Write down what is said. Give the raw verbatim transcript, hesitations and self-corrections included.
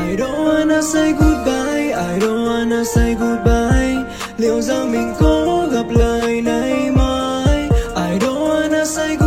I don't wanna say goodbye, I don't wanna say goodbye. Liệu rằng mình có gặp lại nay mai? I don't wanna say